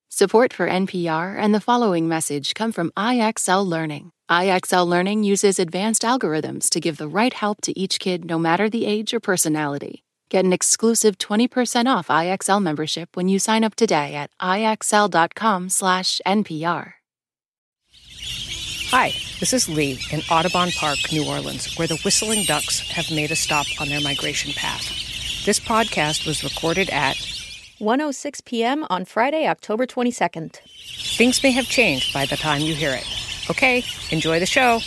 Support for NPR and the following message come from IXL Learning. IXL Learning uses advanced algorithms to give the right help to each kid no matter the age or personality. Get an exclusive 20% off IXL membership when you sign up today at IXL.com/NPR. Hi, this is Lee in Audubon Park, New Orleans, where the whistling ducks have made a stop on their migration path. This podcast was recorded at 1:06 p.m. on Friday, October 22nd. Things may have changed by the time you hear it. Okay, enjoy the show.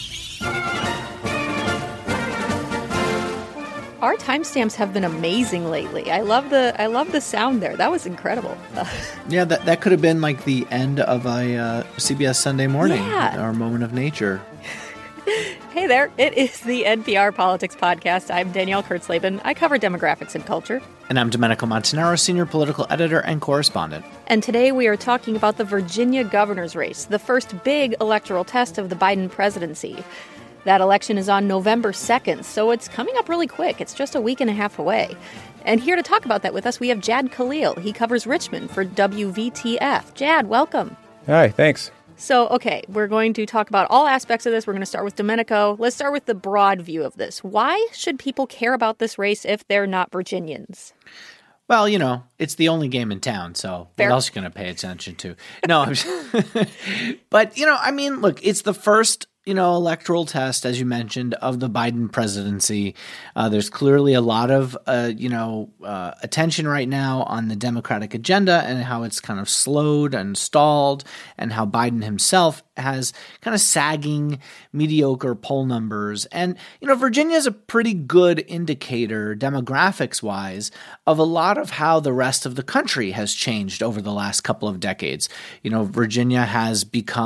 Our timestamps have been amazing lately. I love the sound there. That was incredible. Yeah, that could have been like the end of a CBS Sunday Morning, our moment of nature. Hey there, it is the NPR Politics Podcast. I'm Danielle Kurtzleben. I cover demographics and culture. And I'm Domenico Montanaro, senior political editor and correspondent. And today we are talking about the Virginia governor's race, the first big electoral test of the Biden presidency. That election is on November 2nd, so it's coming up really quick. It's just a week and a half away. And here to talk about that with us, we have Jad Khalil. He covers Richmond for WVTF. Jad, welcome. Hi, thanks. So, okay, we're going to talk about all aspects of this. We're going to start with Domenico. Let's start with the broad view of this. Why should people care about this race if they're not Virginians? Well, you know, it's the only game in town, so Fair. What else are you going to pay attention to? No, but, you know, I mean, look, it's the first, electoral test, as you mentioned, of the Biden presidency. There's clearly a lot of, attention right now on the Democratic agenda and how it's kind of slowed and stalled, and how Biden himself has kind of sagging, mediocre poll numbers. And, Virginia is a pretty good indicator, demographics-wise, of a lot of how the rest of the country has changed over the last couple of decades. Virginia has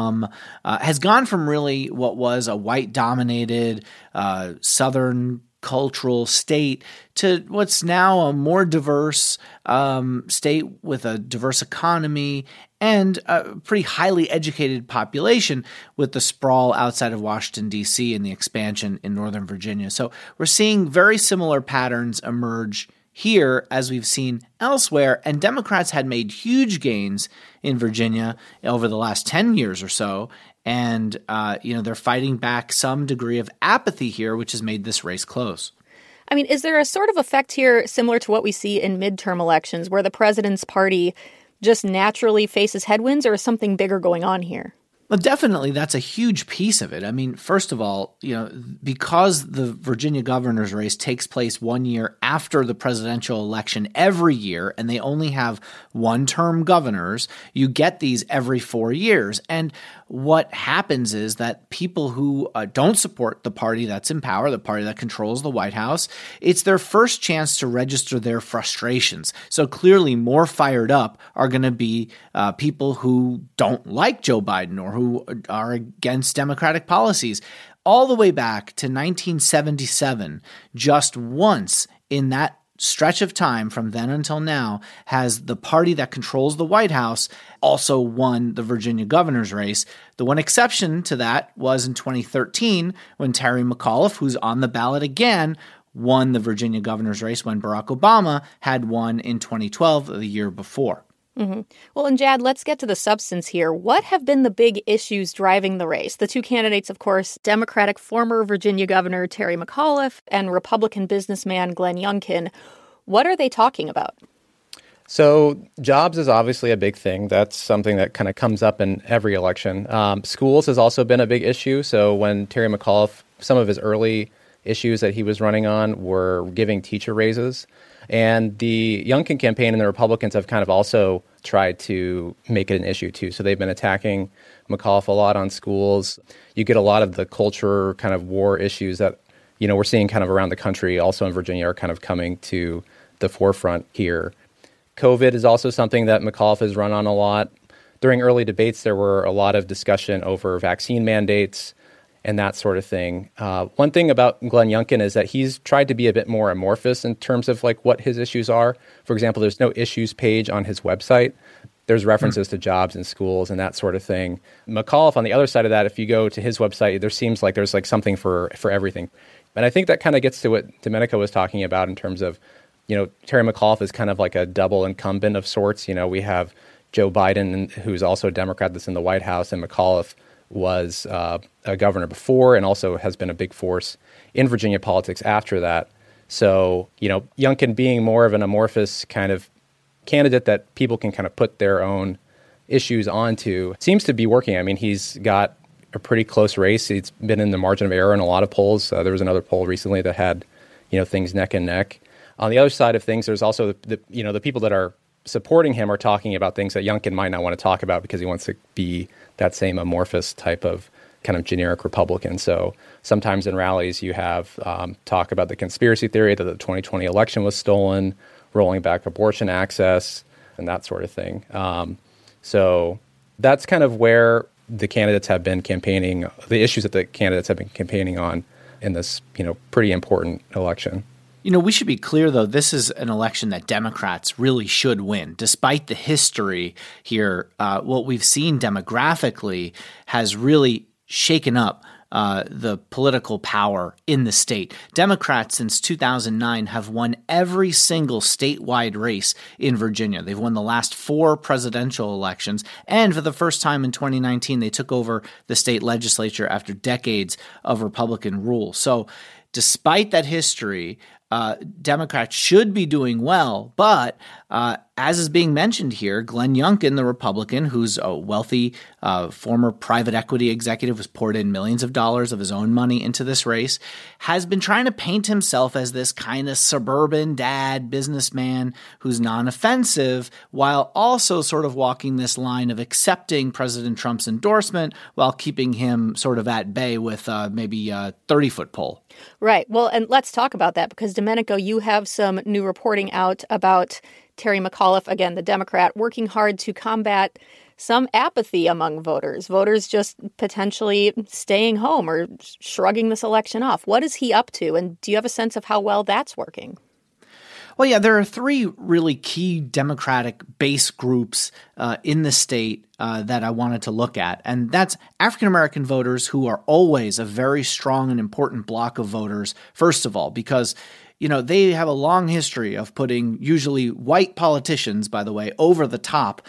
gone from really what was a white-dominated Southern cultural state to what's now a more diverse state with a diverse economy and a pretty highly educated population, with the sprawl outside of Washington, D.C. and the expansion in Northern Virginia. So we're seeing very similar patterns emerge here as we've seen elsewhere, and Democrats had made huge gains in Virginia over the last 10 years or so, and they're fighting back some degree of apathy here, which has made this race close. I mean, is there a sort of effect here similar to what we see in midterm elections where the president's party just naturally faces headwinds, or is something bigger going on here? Well, definitely that's a huge piece of it. I mean, first of all, because the Virginia governor's race takes place 1 year after the presidential election every year, and they only have one-term governors, you get these every 4 years. And what happens is that people who don't support the party that's in power, the party that controls the White House, it's their first chance to register their frustrations. So clearly more fired up are going to be people who don't like Joe Biden or who are against Democratic policies. All the way back to 1977, just once in that stretch of time from then until now has the party that controls the White House also won the Virginia governor's race. The one exception to that was in 2013 when Terry McAuliffe, who's on the ballot again, won the Virginia governor's race when Barack Obama had won in 2012, the year before. Mm-hmm. Well, and Jad, let's get to the substance here. What have been the big issues driving the race? The two candidates, of course, Democratic former Virginia Governor Terry McAuliffe and Republican businessman Glenn Youngkin. What are they talking about? So jobs is obviously a big thing. That's something that kind of comes up in every election. Schools has also been a big issue. So when Terry McAuliffe, some of his early issues that he was running on were giving teacher raises. And the Youngkin campaign and the Republicans have kind of also tried to make it an issue too. So they've been attacking McAuliffe a lot on schools. You get a lot of the culture kind of war issues that, we're seeing kind of around the country, also in Virginia, are kind of coming to the forefront here. COVID is also something that McAuliffe has run on a lot. During early debates, there were a lot of discussion over vaccine mandates and that sort of thing. One thing about Glenn Youngkin is that he's tried to be a bit more amorphous in terms of like what his issues are. For example, there's no issues page on his website. There's references to jobs and schools and that sort of thing. McAuliffe, on the other side of that, if you go to his website, there seems like there's like something for everything. And I think that kind of gets to what Domenico was talking about in terms of, Terry McAuliffe is kind of like a double incumbent of sorts. We have Joe Biden, who's also a Democrat that's in the White House, and McAuliffe was a governor before and also has been a big force in Virginia politics after that. So, Youngkin being more of an amorphous kind of candidate that people can kind of put their own issues onto seems to be working. I mean, he's got a pretty close race. He's been in the margin of error in a lot of polls. There was another poll recently that had, things neck and neck. On the other side of things, there's also the people that are supporting him are talking about things that Youngkin might not want to talk about because he wants to be that same amorphous type of kind of generic Republican. So sometimes in rallies you have talk about the conspiracy theory that the 2020 election was stolen, rolling back abortion access, and that sort of thing. So that's kind of where the candidates have been campaigning, the issues that the candidates have been campaigning on in this, pretty important election. We should be clear, though, this is an election that Democrats really should win. Despite the history here, what we've seen demographically has really shaken up the political power in the state. Democrats since 2009 have won every single statewide race in Virginia. They've won the last 4 presidential elections, and for the first time in 2019, they took over the state legislature after decades of Republican rule. So despite that history, Democrats should be doing well, but as is being mentioned here, Glenn Youngkin, the Republican, who's a wealthy former private equity executive, has poured in millions of dollars of his own money into this race, has been trying to paint himself as this kind of suburban dad businessman who's non-offensive, while also sort of walking this line of accepting President Trump's endorsement while keeping him sort of at bay with maybe a 30-foot pole. Right. Well, and let's talk about that because, Domenico, you have some new reporting out about Terry McAuliffe, again, the Democrat, working hard to combat some apathy among voters, voters just potentially staying home or shrugging this election off. What is he up to? And do you have a sense of how well that's working? Well, yeah, there are 3 really key Democratic base groups in the state that I wanted to look at. And that's African-American voters, who are always a very strong and important block of voters, first of all, because they have a long history of putting usually white politicians, by the way, over the top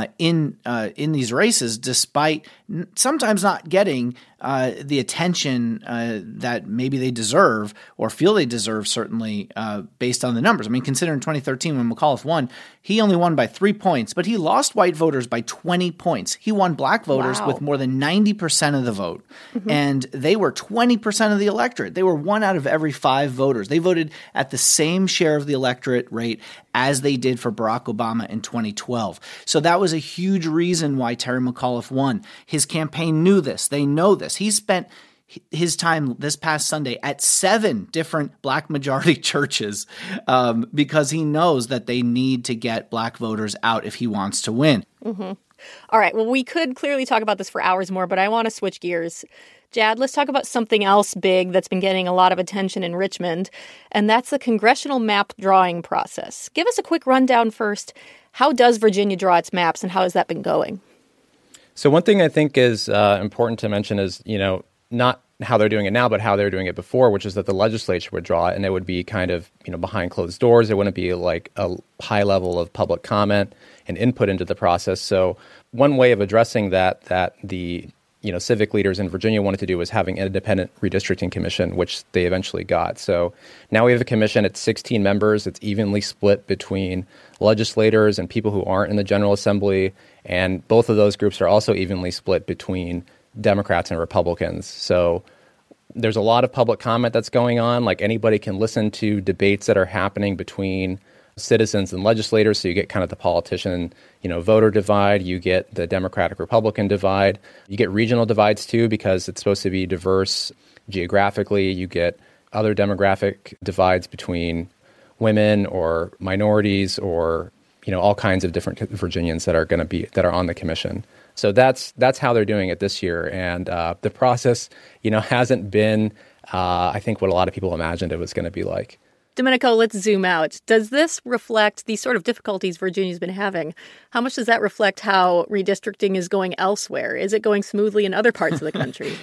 in these races, despite sometimes not getting the attention that maybe they deserve or feel they deserve, certainly based on the numbers. I mean, consider in 2013 when McAuliffe won, he only won by 3 points, but he lost white voters by 20 points. He won black voters with more than 90% of the vote, and they were 20% of the electorate. They were 1 out of every 5 voters. They voted at the same share of the electorate rate as they did for Barack Obama in 2012. So that was a huge reason why Terry McAuliffe won. His campaign knew this. They know this. He spent his time this past Sunday at 7 different black majority churches because he knows that they need to get black voters out if he wants to win. Mm-hmm. All right. Well, we could clearly talk about this for hours more, but I want to switch gears. Jad, let's talk about something else big that's been getting a lot of attention in Richmond, and that's the congressional map drawing process. Give us a quick rundown first. How does Virginia draw its maps, and how has that been going? So one thing I think is important to mention is, not how they're doing it now, but how they were doing it before, which is that the legislature would draw it, and it would be kind of, behind closed doors. It wouldn't be like a high level of public comment and input into the process. So one way of addressing that the civic leaders in Virginia wanted to do was having an independent redistricting commission, which they eventually got. So now we have a commission. It's 16 members. It's evenly split between legislators and people who aren't in the General Assembly. And both of those groups are also evenly split between Democrats and Republicans. So there's a lot of public comment that's going on. Like, anybody can listen to debates that are happening between citizens and legislators. So you get kind of the politician, voter divide. You get the Democratic-Republican divide. You get regional divides too, because it's supposed to be diverse geographically. You get other demographic divides between women or minorities or, all kinds of different Virginians that are on the commission. So that's how they're doing it this year. And the process, hasn't been, I think, what a lot of people imagined it was going to be like. Domenico, let's zoom out. Does this reflect these sort of difficulties Virginia's been having? How much does that reflect how redistricting is going elsewhere? Is it going smoothly in other parts of the country?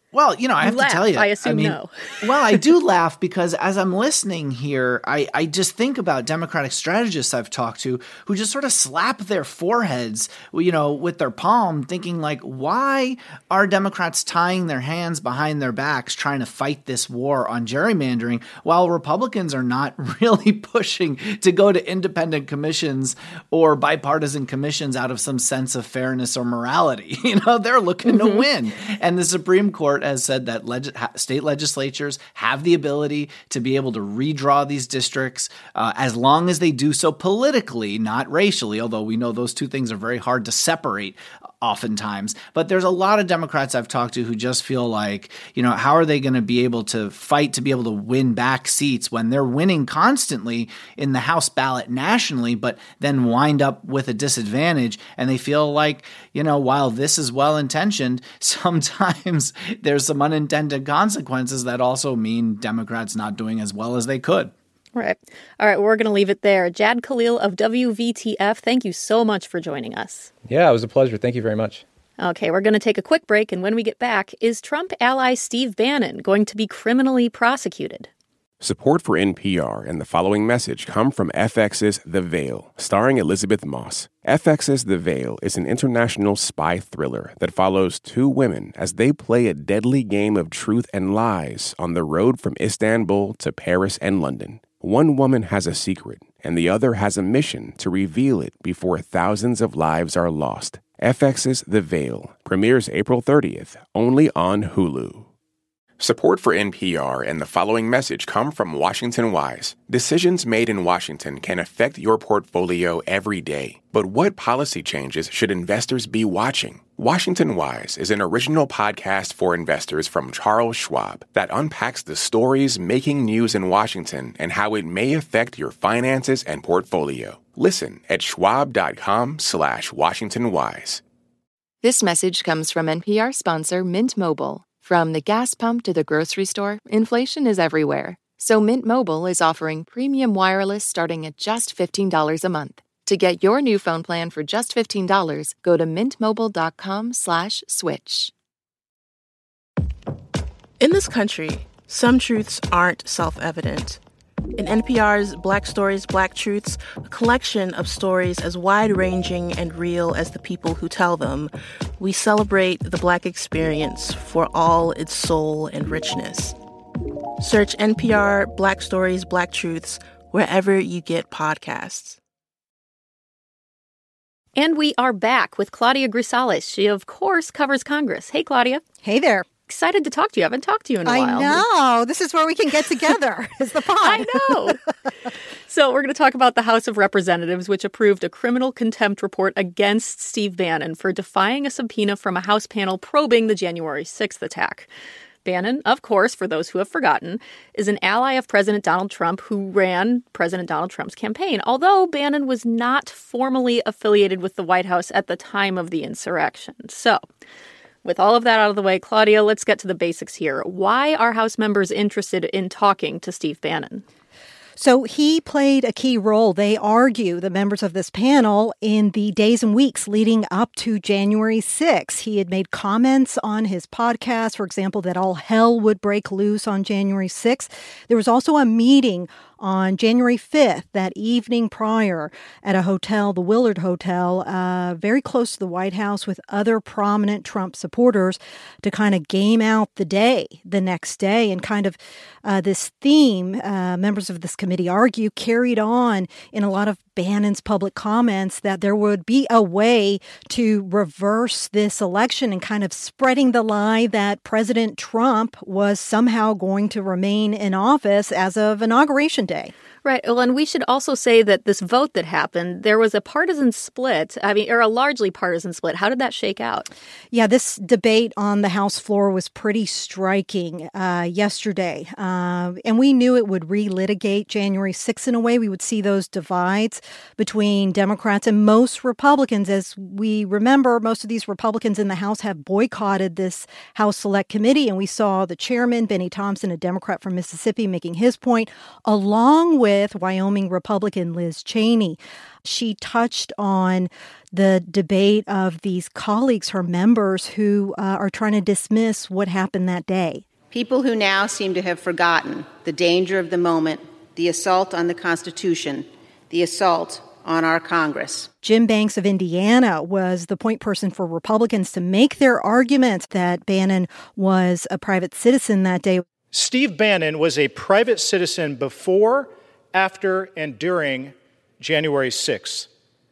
Well, I have to tell you. I assume no. Well, I do laugh because as I'm listening here, I just think about Democratic strategists I've talked to who just sort of slap their foreheads, with their palm, thinking like, why are Democrats tying their hands behind their backs trying to fight this war on gerrymandering while Republicans are not really pushing to go to independent commissions or bipartisan commissions out of some sense of fairness or morality? They're looking to win. And the Supreme Court has said that state legislatures have the ability to be able to redraw these districts as long as they do so politically, not racially, although we know those two things are very hard to separate oftentimes. But there's a lot of Democrats I've talked to who just feel like, how are they going to be able to fight to be able to win back seats when they're winning constantly in the House ballot nationally, but then wind up with a disadvantage. And they feel like, while this is well-intentioned, sometimes there's some unintended consequences that also mean Democrats not doing as well as they could. Right. All right. Well, we're going to leave it there. Jad Khalil of WVTF, thank you so much for joining us. Yeah, it was a pleasure. Thank you very much. Okay, we're going to take a quick break. And when we get back, is Trump ally Steve Bannon going to be criminally prosecuted? Support for NPR and the following message come from FX's The Veil, starring Elizabeth Moss. FX's The Veil is an international spy thriller that follows two women as they play a deadly game of truth and lies on the road from Istanbul to Paris and London. One woman has a secret, and the other has a mission to reveal it before thousands of lives are lost. FX's The Veil premieres April 30th, only on Hulu. Support for NPR and the following message come from Washington Wise. Decisions made in Washington can affect your portfolio every day. But what policy changes should investors be watching? Washington Wise is an original podcast for investors from Charles Schwab that unpacks the stories making news in Washington and how it may affect your finances and portfolio. Listen at schwab.com/WashingtonWise. This message comes from NPR sponsor Mint Mobile. From the gas pump to the grocery store, inflation is everywhere. So Mint Mobile is offering premium wireless starting at just $15 a month. To get your new phone plan for just $15, go to mintmobile.com/switch. In this country, some truths aren't self-evident. In NPR's Black Stories, Black Truths, a collection of stories as wide-ranging and real as the people who tell them, we celebrate the Black experience for all its soul and richness. Search NPR Black Stories, Black Truths wherever you get podcasts. And we are back with Claudia Grisales. She, of course, covers Congress. Hey, Claudia. Hey there. Excited to talk to you. I haven't talked to you in a while. I know. This is where we can get together, is the pod. I know. So we're going to talk about the House of Representatives, which approved a criminal contempt report against Steve Bannon for defying a subpoena from a House panel probing the January 6th attack. Bannon, of course, for those who have forgotten, is an ally of President Donald Trump who ran President Donald Trump's campaign, although Bannon was not formally affiliated with the White House at the time of the insurrection. So, with all of that out of the way, Claudia, let's get to the basics here. Why are House members interested in talking to Steve Bannon? So he played a key role, they argue, the members of this panel, in the days and weeks leading up to January 6th. He had made comments on his podcast, for example, that all hell would break loose on January 6th. There was also a meeting on January 5th, that evening prior, at a hotel, the Willard Hotel, very close to the White House, with other prominent Trump supporters to kind of game out the day the next day. And kind of this theme, members of this committee argue, carried on in a lot of Bannon's public comments, that there would be a way to reverse this election and kind of spreading the lie that President Trump was somehow going to remain in office as of Inauguration Day. Right. Well, and we should also say that this vote that happened, there was a partisan split, or a largely partisan split. How did that shake out? Yeah, this debate on the House floor was pretty striking yesterday. And we knew it would relitigate January 6th in a way. We would see those divides between Democrats and most Republicans. As we remember, most of these Republicans in the House have boycotted this House Select Committee. And we saw the chairman, Benny Thompson, a Democrat from Mississippi, making his point, along with with Wyoming Republican Liz Cheney. She touched on the debate of these colleagues, her members, who are trying to dismiss what happened that day. People who now seem to have forgotten the danger of the moment, the assault on the Constitution, the assault on our Congress. Jim Banks of Indiana was the point person for Republicans to make their argument that Bannon was a private citizen that day. Steve Bannon was a private citizen before, after, and during January 6th.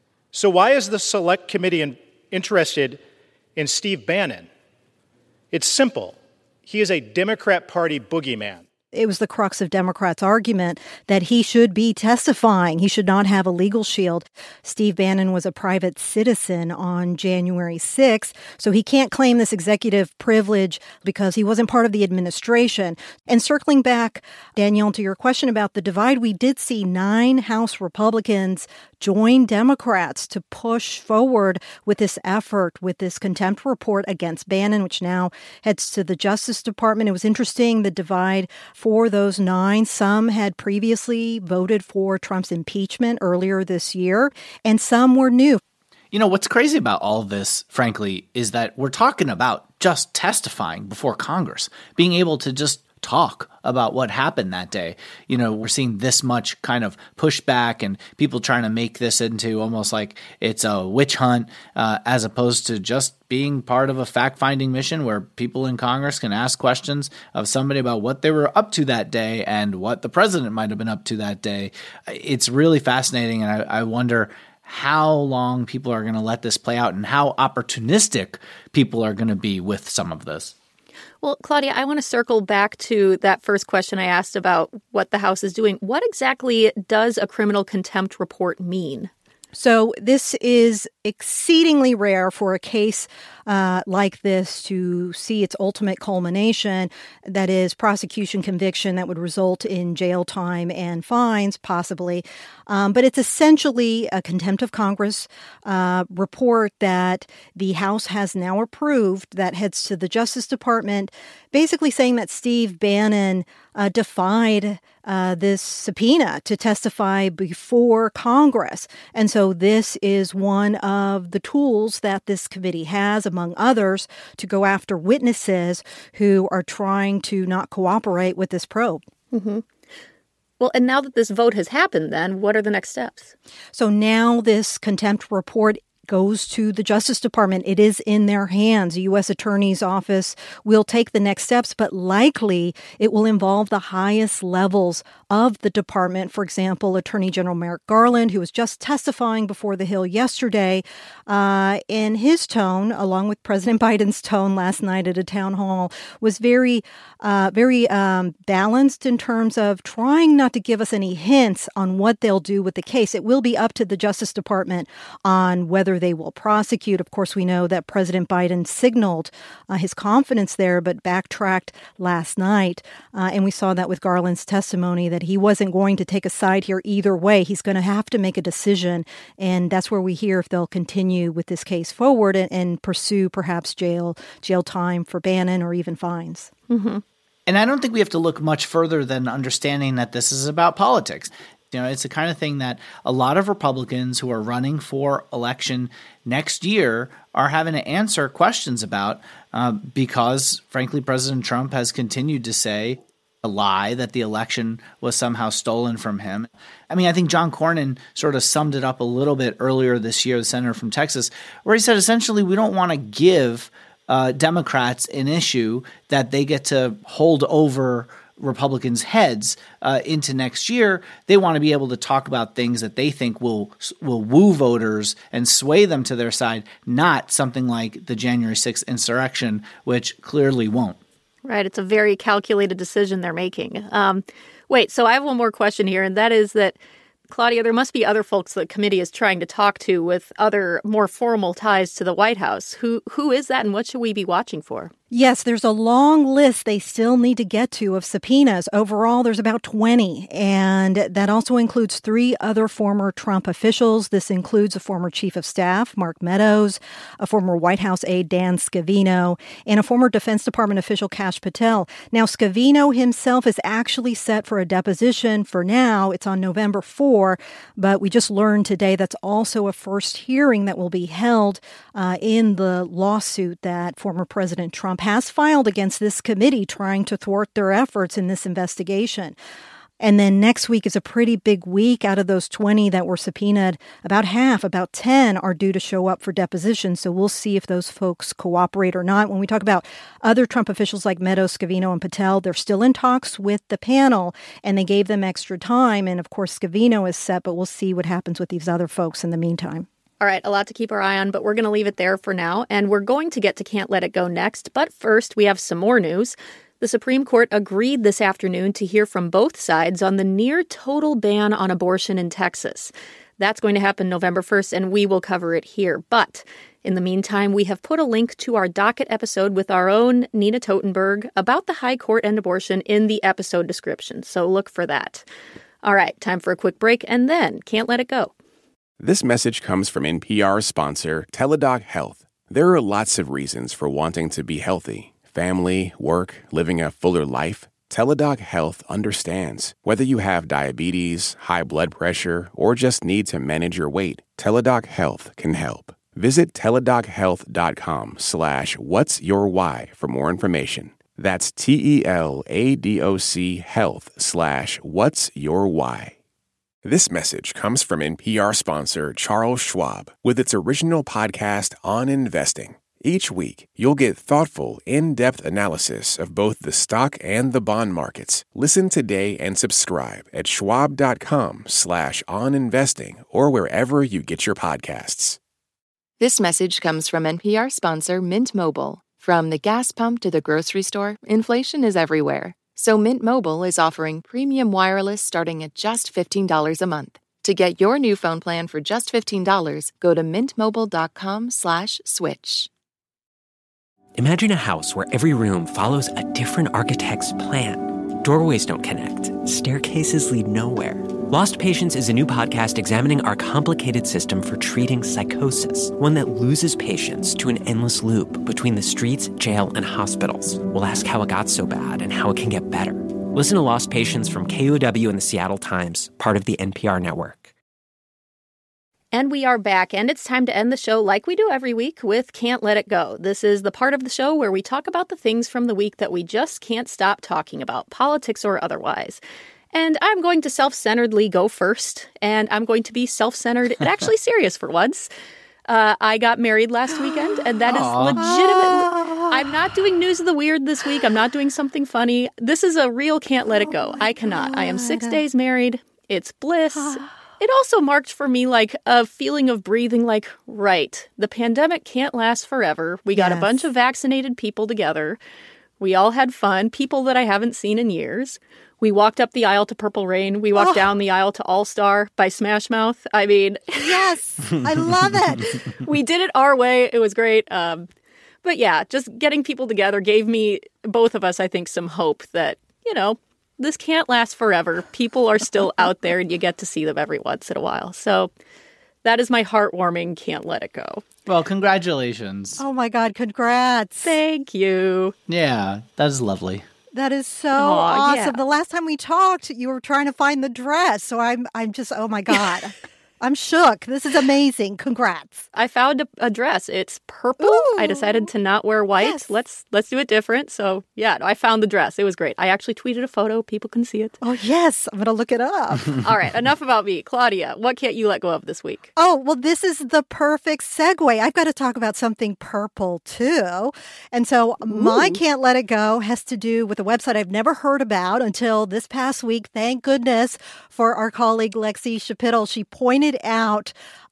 So why is the Select Committee interested in Steve Bannon? It's simple. He is a Democrat Party boogeyman. It was the crux of Democrats' argument that he should be testifying. He should not have a legal shield. Steve Bannon was a private citizen on January 6th, so he can't claim this executive privilege because he wasn't part of the administration. And circling back, Danielle, to your question about the divide, we did see 9 House Republicans join Democrats to push forward with this effort, with this contempt report against Bannon, which now heads to the Justice Department. It was interesting, the divide for those 9. Some had previously voted for Trump's impeachment earlier this year, and some were new. You know, what's crazy about all of this, frankly, is that we're talking about just testifying before Congress, being able to just talk about what happened that day. You know, we're seeing this much kind of pushback and people trying to make this into almost like it's a witch hunt, as opposed to just being part of a fact-finding mission where people in Congress can ask questions of somebody about what they were up to that day and what the president might have been up to that day. It's really fascinating, and I wonder how long people are going to let this play out and how opportunistic people are going to be with some of this. Well, Claudia, I want to circle back to that first question I asked about what the House is doing. What exactly does a criminal contempt report mean? So this is exceedingly rare for a case like this to see its ultimate culmination, that is prosecution conviction that would result in jail time and fines, possibly. But it's essentially a contempt of Congress report that the House has now approved that heads to the Justice Department, basically saying that Steve Bannon defied this subpoena to testify before Congress. And so this is one of the tools that this committee has, among others, to go after witnesses who are trying to not cooperate with this probe. Mm-hmm. Well, and now that this vote has happened, then, what are the next steps? So now this contempt report goes to the Justice Department. It is in their hands. The U.S. Attorney's Office will take the next steps, but likely it will involve the highest levels of the department. For example, Attorney General Merrick Garland, who was just testifying before the Hill yesterday, in his tone, along with President Biden's tone last night at a town hall, was very balanced in terms of trying not to give us any hints on what they'll do with the case. It will be up to the Justice Department on whether they will prosecute. Of course, we know that President Biden signaled his confidence there, but backtracked last night. And we saw that with Garland's testimony, that he wasn't going to take a side here either way. He's going to have to make a decision. And that's where we hear if they'll continue with this case forward and pursue perhaps jail time for Bannon or even fines. Mm-hmm. And I don't think we have to look much further than understanding that this is about politics. You know, it's the kind of thing that a lot of Republicans who are running for election next year are having to answer questions about because, frankly, President Trump has continued to say a lie that the election was somehow stolen from him. I mean, I think John Cornyn sort of summed it up a little bit earlier this year, the senator from Texas, where he said, essentially, we don't want to give Democrats an issue that they get to hold over Republicans' heads into next year. They want to be able to talk about things that they think will woo voters and sway them to their side, not something like the January 6th insurrection, which clearly won't. Right. It's a very calculated decision they're making. Wait, so I have one more question here, and that is that, Claudia, there must be other folks the committee is trying to talk to with other more formal ties to the White House. Who is that, and what should we be watching for? Yes, there's a long list they still need to get to of subpoenas. Overall, there's about 20, and that also includes 3 other former Trump officials. This includes a former chief of staff, Mark Meadows, a former White House aide, Dan Scavino, and a former Defense Department official, Kash Patel. Now, Scavino himself is actually set for a deposition. For now, it's on November 4, but we just learned today that's also a first hearing that will be held in the lawsuit that former President Trump has filed against this committee trying to thwart their efforts in this investigation. And then next week is a pretty big week. Out of those 20 that were subpoenaed, about half, about 10 are due to show up for deposition. So we'll see if those folks cooperate or not. When we talk about other Trump officials like Meadows, Scavino, and Patel, they're still in talks with the panel, and they gave them extra time. And of course, Scavino is set, but we'll see what happens with these other folks in the meantime. All right, a lot to keep our eye on, but we're going to leave it there for now. And we're going to get to Can't Let It Go next. But first, we have some more news. The Supreme Court agreed this afternoon to hear from both sides on the near total ban on abortion in Texas. That's going to happen November 1st, and we will cover it here. But in the meantime, we have put a link to our docket episode with our own Nina Totenberg about the High Court and abortion in the episode description. So look for that. All right, time for a quick break, and then Can't Let It Go. This message comes from NPR sponsor Teladoc Health. There are lots of reasons for wanting to be healthy. Family, work, living a fuller life. Teladoc Health understands. Whether you have diabetes, high blood pressure, or just need to manage your weight, Teladoc Health can help. Visit teladochealth.com/whatsyourwhy for more information. That's TELADOC health/whatsyourwhy. This message comes from NPR sponsor Charles Schwab with its original podcast on investing. Each week, you'll get thoughtful, in-depth analysis of both the stock and the bond markets. Listen today and subscribe at schwab.com/oninvesting or wherever you get your podcasts. This message comes from NPR sponsor Mint Mobile. From the gas pump to the grocery store, inflation is everywhere. So Mint Mobile is offering premium wireless starting at just $15 a month. To get your new phone plan for just $15, go to mintmobile.com/switch. Imagine a house where every room follows a different architect's plan. Doorways don't connect. Staircases lead nowhere. Lost Patients is a new podcast examining our complicated system for treating psychosis, one that loses patients to an endless loop between the streets, jail, and hospitals. We'll ask how it got so bad and how it can get better. Listen to Lost Patients from KUOW and the Seattle Times, part of the NPR network. And we are back, and it's time to end the show like we do every week with Can't Let It Go. This is the part of the show where we talk about the things from the week that we just can't stop talking about, politics or otherwise. And I'm going to self-centeredly go first, and I'm going to be self-centered and actually serious for once. I got married last weekend, and that is legitimately... I'm not doing News of the Weird this week. I'm not doing something funny. This is a real Can't Let It Go. I cannot. I am 6 days married. It's bliss. It also marked for me like a feeling of breathing like, right, the pandemic can't last forever. We got a bunch of vaccinated people together. We all had fun, people that I haven't seen in years. We walked up the aisle to Purple Rain. We walked down the aisle to All Star by Smash Mouth. I mean... Yes, I love it. We did it our way. It was great. But yeah, just getting people together gave me, both of us, I think, some hope that, you know, this can't last forever. People are still out there and you get to see them every once in a while. So that is my heartwarming Can't Let It Go. Well, congratulations. Oh my God, congrats. Thank you. Yeah, that is lovely. That is so awesome. Yeah. The last time we talked, you were trying to find the dress. So I'm just, oh my God. I'm shook. This is amazing. Congrats. I found a dress. It's purple. Ooh. I decided to not wear white. Yes. Let's do it different. So yeah, I found the dress. It was great. I actually tweeted a photo. People can see it. Oh, yes. I'm going to look it up. All right. Enough about me. Claudia, what can't you let go of this week? Oh, well, this is the perfect segue. I've got to talk about something purple, too. And so my Can't Let It Go has to do with a website I've never heard about until this past week. Thank goodness for our colleague Lexi Schapitl. She pointed out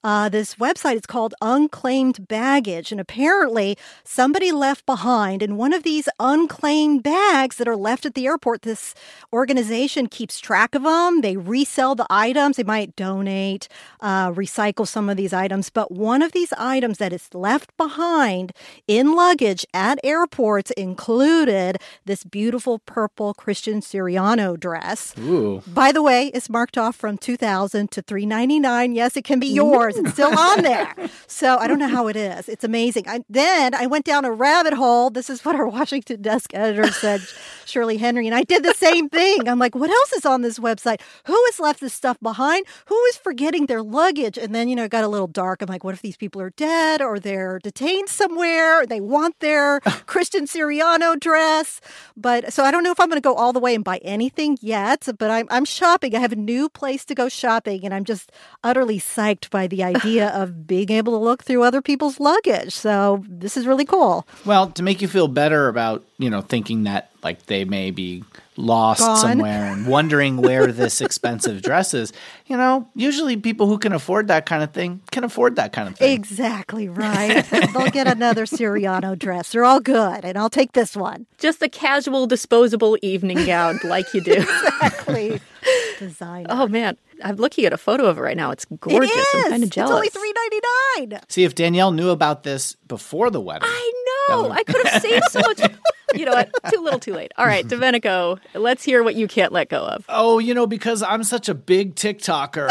this website. It's called Unclaimed Baggage. And apparently somebody left behind in one of these unclaimed bags that are left at the airport. This organization keeps track of them. They resell the items. They might donate, recycle some of these items. But one of these items that is left behind in luggage at airports included this beautiful purple Christian Siriano dress. Ooh. By the way, it's marked off from $2,000 to $399. Yes, it can be yours. It's still on there. So I don't know how it is. It's amazing. Then I went down a rabbit hole. This is what our Washington desk editor said, Shirley Henry. And I did the same thing. I'm like, what else is on this website? Who has left this stuff behind? Who is forgetting their luggage? And then, it got a little dark. I'm like, what if these people are dead or they're detained somewhere? They want their Christian Siriano dress. But so I don't know if I'm going to go all the way and buy anything yet, but I'm shopping. I have a new place to go shopping, and I'm just utterly psyched by the idea of being able to look through other people's luggage. So this is really cool. Well, to make you feel better about, thinking that like they may be lost somewhere and wondering where this expensive dress is, usually people who can afford that kind of thing can afford that kind of thing. Exactly right. They'll get another Siriano dress. They're all good, and I'll take this one. Just a casual, disposable evening gown like you do. Exactly. Designer. Oh, man. I'm looking at a photo of it right now. It's gorgeous. It is. I'm kind of jealous. It's only $3.99. See, if Danielle knew about this before the wedding. I know. I could have saved so much. You know what? Too little, too late. All right, Domenico, let's hear what you can't let go of. Oh, because I'm such a big TikToker.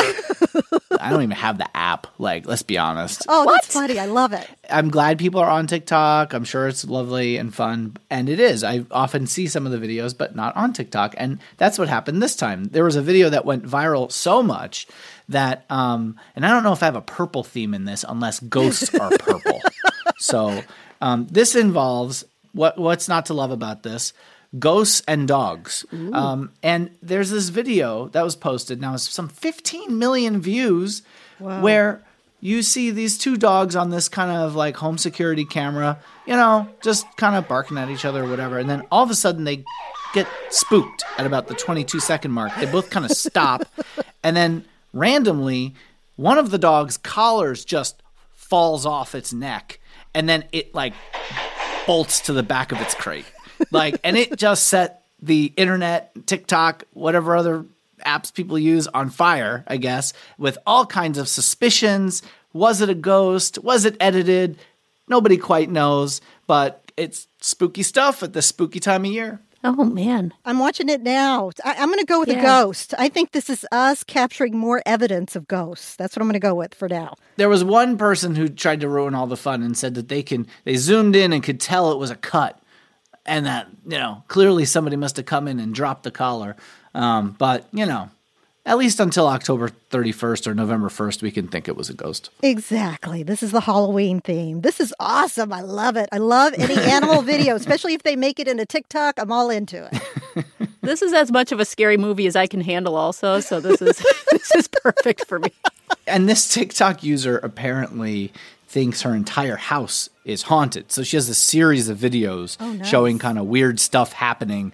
I don't even have the app. Like, let's be honest. Oh, that's funny. I love it. I'm glad people are on TikTok. I'm sure it's lovely and fun. And it is. I often see some of the videos, but not on TikTok. And that's what happened this time. There was a video that went viral so much that, and I don't know if I have a purple theme in this unless ghosts are purple. So this involves, what's not to love about this? Ghosts and dogs. And there's this video that was posted. Now it's some 15 million views where you see these two dogs on this kind of like home security camera, just kind of barking at each other or whatever. And then all of a sudden they get spooked at about the 22-second mark. They both kind of stop. And then randomly, one of the dog's collars just falls off its neck. And then it like bolts to the back of its crate. And it just set the internet, TikTok, whatever other apps people use on fire, I guess, with all kinds of suspicions. Was it a ghost? Was it edited? Nobody quite knows, but it's spooky stuff at this spooky time of year. Oh, man. I'm watching it now. I'm going to go with a ghost. I think this is us capturing more evidence of ghosts. That's what I'm going to go with for now. There was one person who tried to ruin all the fun and said that they zoomed in and could tell it was a cut. And that, clearly somebody must have come in and dropped the collar. But, at least until October 31st or November 1st, we can think it was a ghost. Exactly. This is the Halloween theme. This is awesome. I love it. I love any animal video, especially if they make it into TikTok. I'm all into it. This is as much of a scary movie as I can handle also, so this is perfect for me. And this TikTok user apparently thinks her entire house is haunted. So she has a series of videos showing kind of weird stuff happening.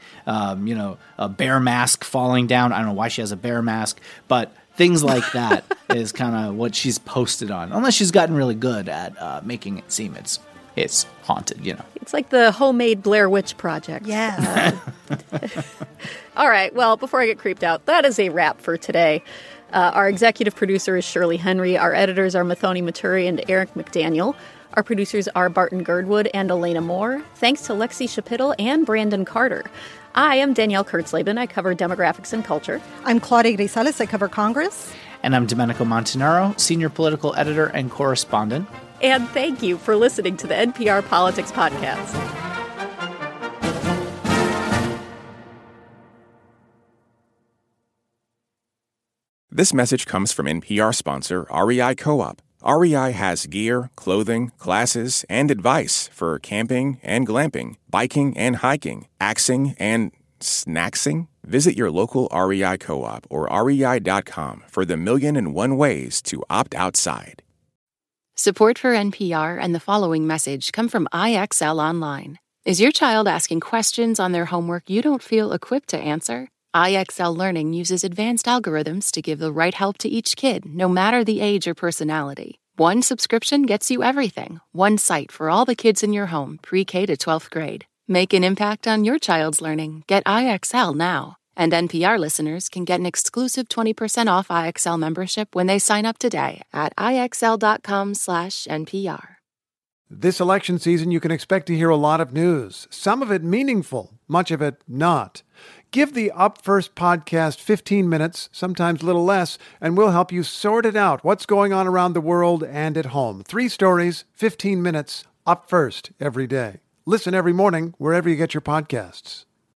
A bear mask falling down. I don't know why she has a bear mask, but things like that is kind of what she's posted on. Unless she's gotten really good at making it seem it's haunted, It's like the homemade Blair Witch Project. Yeah. All right. Well, before I get creeped out, that is a wrap for today. Our executive producer is Shirley Henry. Our editors are Mathoni Maturi and Eric McDaniel. Our producers are Barton Girdwood and Elena Moore. Thanks to Lexi Shapittle and Brandon Carter. I am Danielle Kurtzleben. I cover demographics and culture. I'm Claudia Grisales. I cover Congress. And I'm Domenico Montanaro, senior political editor and correspondent. And thank you for listening to the NPR Politics Podcast. This message comes from NPR sponsor REI Co-op. REI has gear, clothing, classes, and advice for camping and glamping, biking and hiking, axing and snacksing. Visit your local REI Co-op or rei.com for the 1,000,001 ways to opt outside. Support for NPR and the following message come from IXL Online. Is your child asking questions on their homework you don't feel equipped to answer? IXL Learning uses advanced algorithms to give the right help to each kid, no matter the age or personality. One subscription gets you everything. One site for all the kids in your home, pre-K to 12th grade. Make an impact on your child's learning. Get IXL now. And NPR listeners can get an exclusive 20% off IXL membership when they sign up today at IXL.com/NPR. This election season, you can expect to hear a lot of news, some of it meaningful, much of it not. Give the Up First podcast 15 minutes, sometimes a little less, and we'll help you sort it out, what's going on around the world and at home. 3 stories, 15 minutes, Up First every day. Listen every morning wherever you get your podcasts.